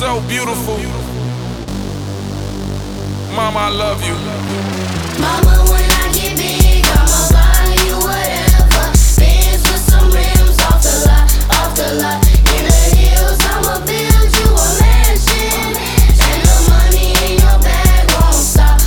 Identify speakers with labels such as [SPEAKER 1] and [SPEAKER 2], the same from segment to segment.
[SPEAKER 1] so beautiful. Mama, I love you.
[SPEAKER 2] Mama, when I get big, I'ma buy you whatever. Benz with some rims off the lot. In the hills, I'ma build you a mansion. And the money in your bag won't stop.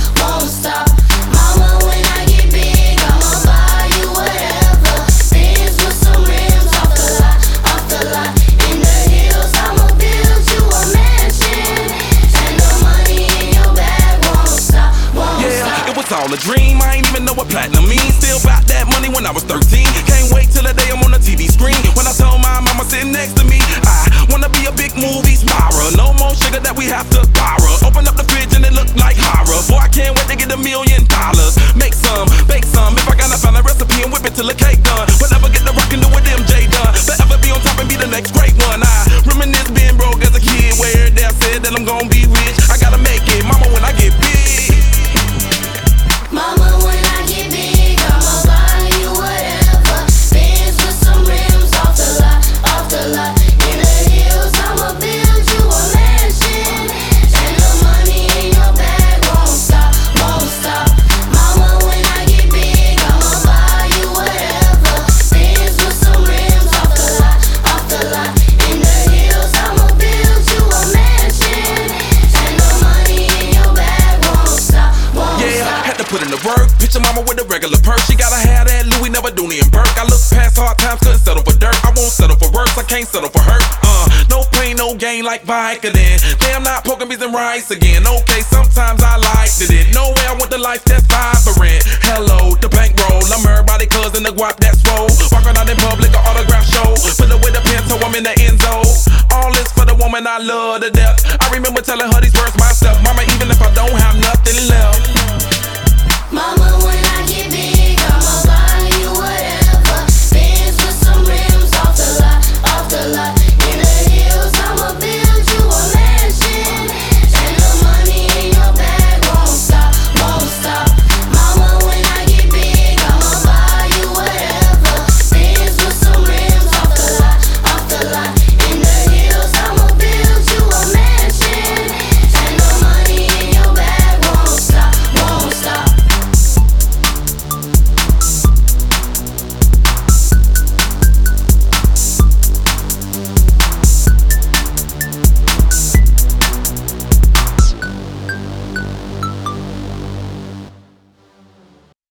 [SPEAKER 2] Mama, when I get big, I'ma buy you whatever. Benz with some rims off the lot. In the hills, I'ma build you a mansion. And the money in your bag won't stop.
[SPEAKER 1] It was all a dream, I ain't even know what platinum means. Still bout that money when I was 13. Can't wait till the day I'm on the TV screen. When I told my mama sitting next to me, I wanna be a big movie star. No more sugar that we have to borrow. Open up the fridge and it look like horror. Boy, I can't wait to get $1 million. Make some, bake some. If I gotta find a recipe and whip it till the cake done. But never get the rock and do what MJ done. Forever be on top and be the next great one. I reminisce being broke as a kid, where every day I said that I'm gonna be rich. I gotta make it, mama, when I get big.
[SPEAKER 2] Mama, when I get big, I'ma buy you whatever. Benz with some rims off the lot. In the hills, I'ma build you a mansion. And the money in your bag won't stop. Mama, when I get big, I'ma buy you whatever. Benz with some rims off the lot. In the hills, I'ma build you a mansion. And the money in your bag won't stop.
[SPEAKER 1] Had to put in the work. Picture mama with a regular purse. She gotta have that Louis, never Dooney and Burke. I look past hard times, couldn't settle for dirt. I won't settle for worse, I can't settle for hurt. No pain, no gain like Vicodin. Damn, not poking beans and rice again. Okay, sometimes I liked it. No way I want the life that's vibrant. Hello, the bankroll. I'm everybody cousin, the guap that's roll. Walking out in public, an autograph show. Fill it with a pen, so I'm in the end zone. All this for the woman I love to death. I remember telling her these words myself. Mama, even if I don't have nothing left.
[SPEAKER 2] Mama, when I get big, I'ma buy